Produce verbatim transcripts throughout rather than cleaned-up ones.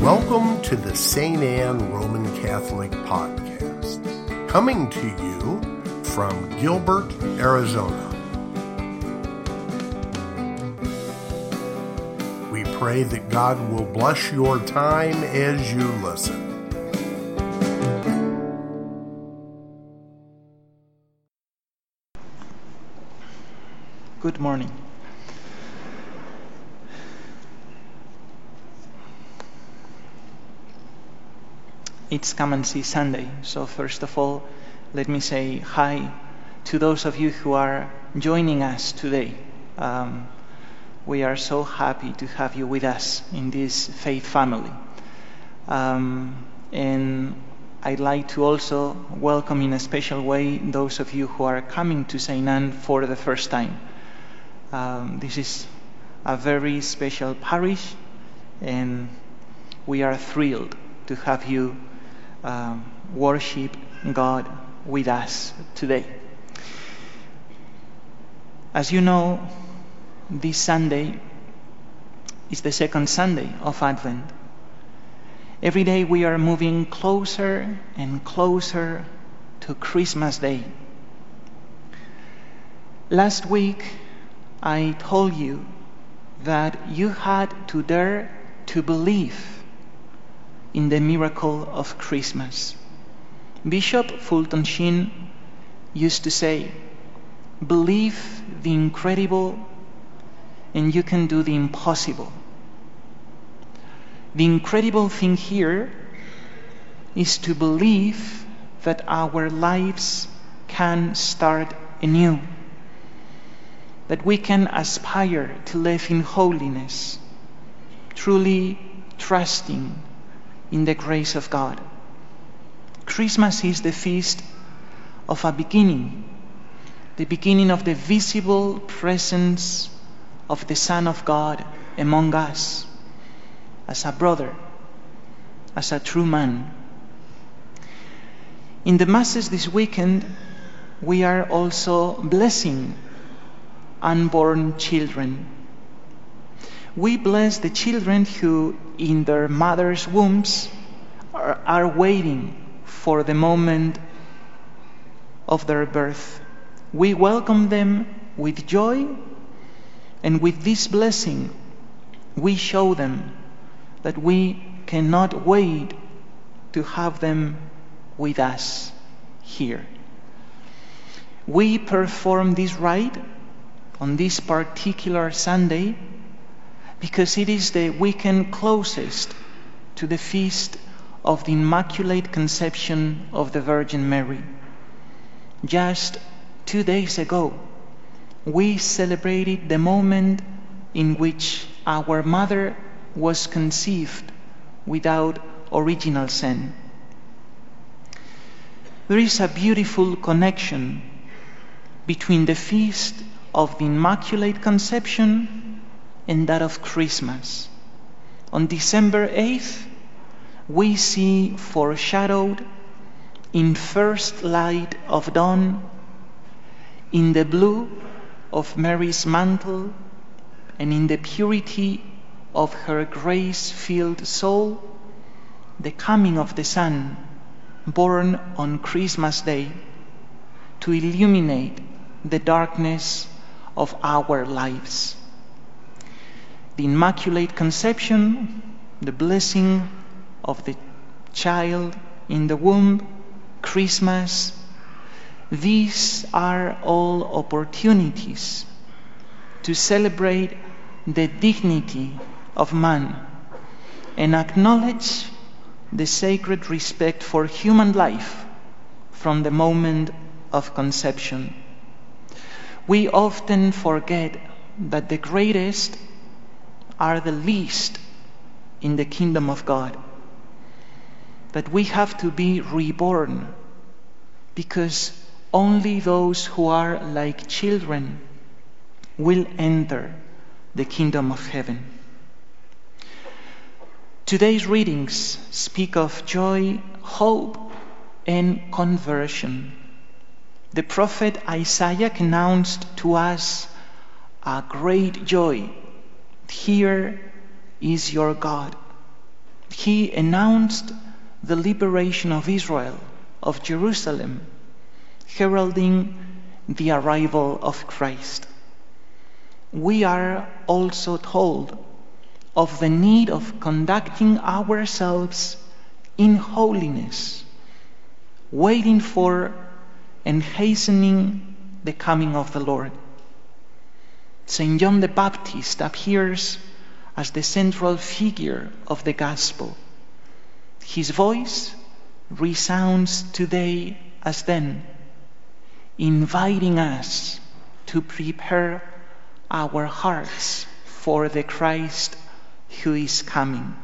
Welcome to the Saint Anne Roman Catholic Podcast, coming to you from Gilbert, Arizona. We pray that God will bless your time as you listen. Good morning. It's Come and See Sunday, so first of all, let me say hi to those of you who are joining us today. Um, we are so happy to have you with us in this faith family. Um, and I'd like to also welcome in a special way those of you who are coming to Saint Anne for the first time. Um, this is a very special parish, and we are thrilled to have you um, worship God with us today. As you know, this Sunday is the second Sunday of Advent. Every day we are moving closer and closer to Christmas Day. Last week, I told you that you had to dare to believe in the miracle of Christmas. Bishop Fulton Sheen used to say, believe the incredible and you can do the impossible. The incredible thing here is to believe that our lives can start anew, that we can aspire to live in holiness, truly trusting in the grace of God. Christmas is the feast of a beginning, the beginning of the visible presence of the Son of God among us, as a brother, as a true man. In the Masses this weekend, we are also blessing unborn children. We bless the children who, in their mother's wombs, are, are waiting for the moment of their birth. We welcome them with joy, and with this blessing, we show them that we cannot wait to have them with us here. We perform this rite on this particular Sunday because it is the weekend closest to the feast of the Immaculate Conception of the Virgin Mary. Just two days ago, we celebrated the moment in which our mother was conceived without original sin. There is a beautiful connection between the feast of the Immaculate Conception and that of Christmas. On December eighth, we see foreshadowed in first light of dawn, in the blue of Mary's mantle, and in the purity of her grace-filled soul, the coming of the Son, born on Christmas Day, to illuminate the darkness of our lives. The Immaculate Conception, the blessing of the child in the womb, Christmas, these are all opportunities to celebrate the dignity of man and acknowledge the sacred respect for human life from the moment of conception. We often forget that the greatest are the least in the kingdom of God, that we have to be reborn because only those who are like children will enter the kingdom of heaven. Today's readings speak of joy, hope, and conversion. The prophet Isaiah announced to us a great joy. Here is your God. he announced the liberation of Israel, of Jerusalem, heralding the arrival of Christ. We are also told of the need of conducting ourselves in holiness, waiting for and hastening the coming of the Lord. Saint John the Baptist appears as the central figure of the gospel. His voice resounds today as then, inviting us to prepare our hearts for the Christ who is coming.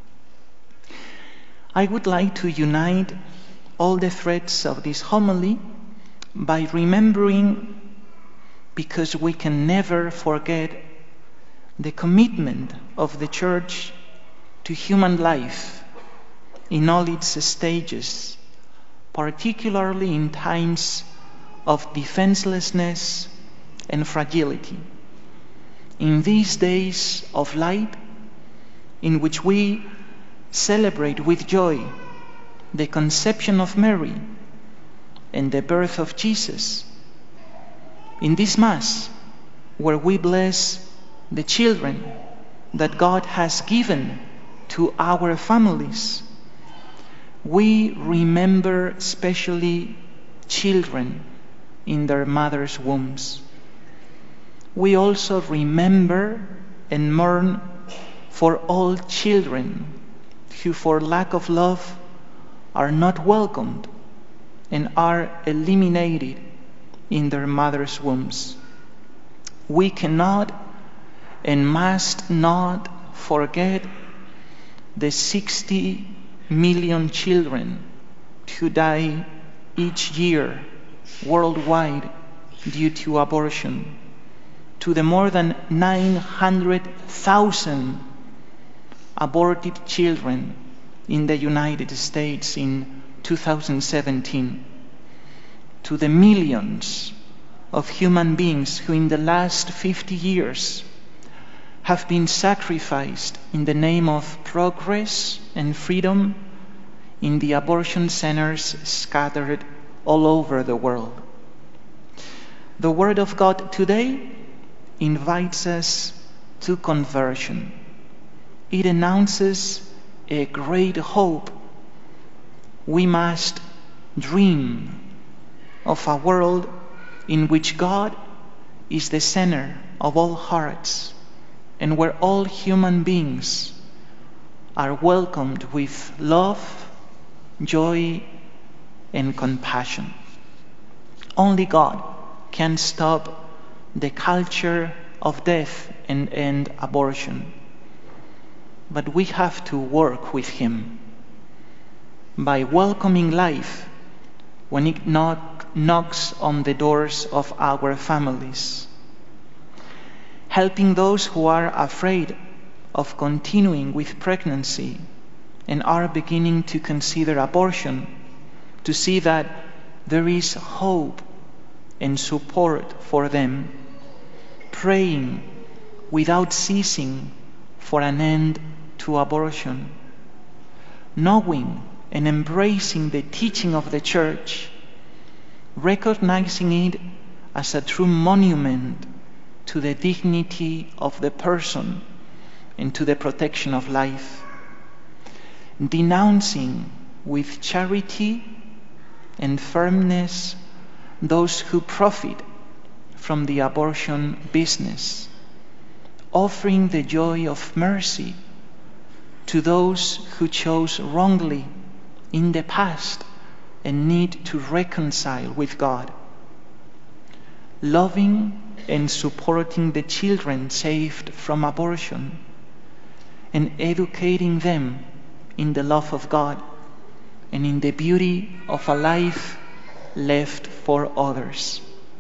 I would like to unite all the threads of this homily by remembering, because we can never forget, the commitment of the Church to human life in all its stages, particularly in times of defenselessness and fragility. In these days of light, in which we celebrate with joy the conception of Mary and the birth of Jesus, in this Mass, where we bless the children that God has given to our families, we remember especially children in their mother's wombs. We also remember and mourn for all children who, for lack of love, are not welcomed and are eliminated in their mother's wombs. We cannot and must not forget the sixty million children who die each year worldwide due to abortion, to the more than nine hundred thousand aborted children in the United States in two thousand seventeen, to the millions of human beings who in the last fifty years have been sacrificed in the name of progress and freedom in the abortion centers scattered all over the world. The Word of God today invites us to conversion. It announces a great hope. We must dream of a world in which God is the center of all hearts and where all human beings are welcomed with love, joy, and compassion. Only God can stop the culture of death and end abortion. But we have to work with Him by welcoming life when it knock, knocks on the doors of our families, helping those who are afraid of continuing with pregnancy and are beginning to consider abortion, to see that there is hope and support for them, praying without ceasing for an end to abortion, knowing and embracing the teaching of the Church, recognizing it as a true monument to the dignity of the person and to the protection of life, denouncing with charity and firmness those who profit from the abortion business, offering the joy of mercy to those who chose wrongly in the past and need to reconcile with God, loving and supporting the children saved from abortion, and educating them in the love of God and in the beauty of a life left for others.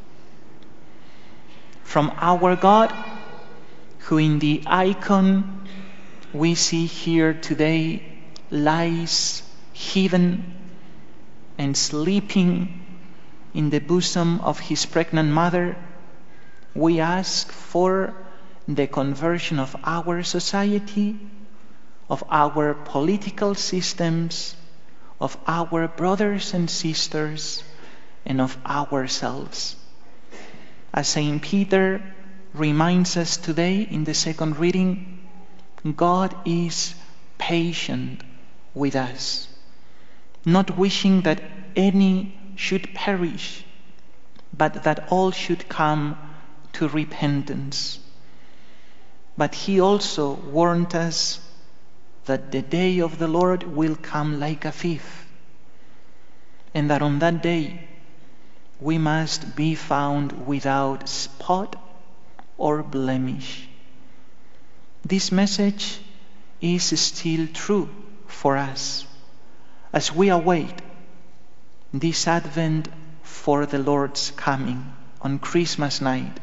From our God, who in the icon we see here today lies hidden and sleeping in the bosom of his pregnant mother, we ask for the conversion of our society, of our political systems, of our brothers and sisters, and of ourselves. As Saint Peter reminds us today in the second reading, God is patient with us, not wishing that any should perish, but that all should come to repentance. But he also warned us that the day of the Lord will come like a thief, and that on that day we must be found without spot or blemish. This message is still true for us as we await this Advent for the Lord's coming on Christmas night.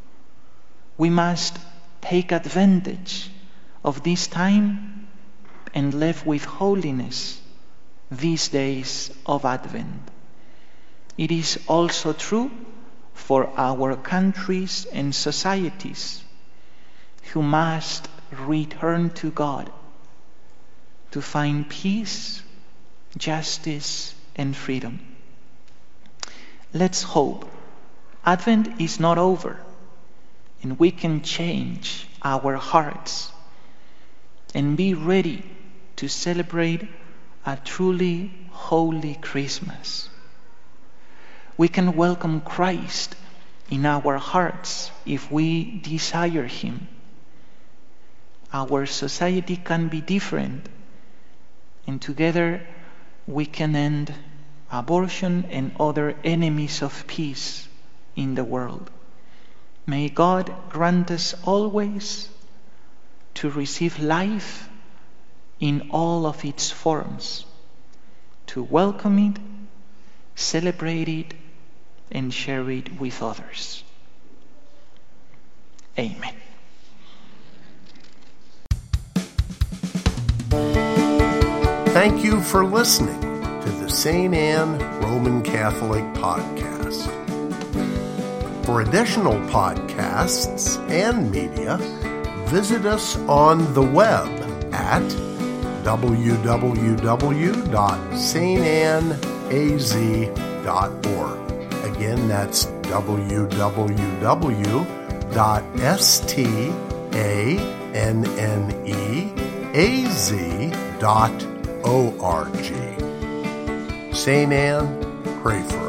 We must take advantage of this time and live with holiness these days of Advent. It is also true for our countries and societies who must return to God to find peace, justice, and freedom. Let's hope Advent is not over and we can change our hearts and be ready to celebrate a truly holy Christmas. We can welcome Christ in our hearts if we desire Him. Our society can be different, and together we can end abortion and other enemies of peace in the world. May God grant us always to receive life in all of its forms, to welcome it, celebrate it, and share it with others. Amen. Thank you for listening to the Saint Anne Roman Catholic Podcast. For additional podcasts and media, visit us on the web at w w w dot saint anne a z dot org. Again, that's w w w dot saint anne a z dot org. Saint Anne, pray for us.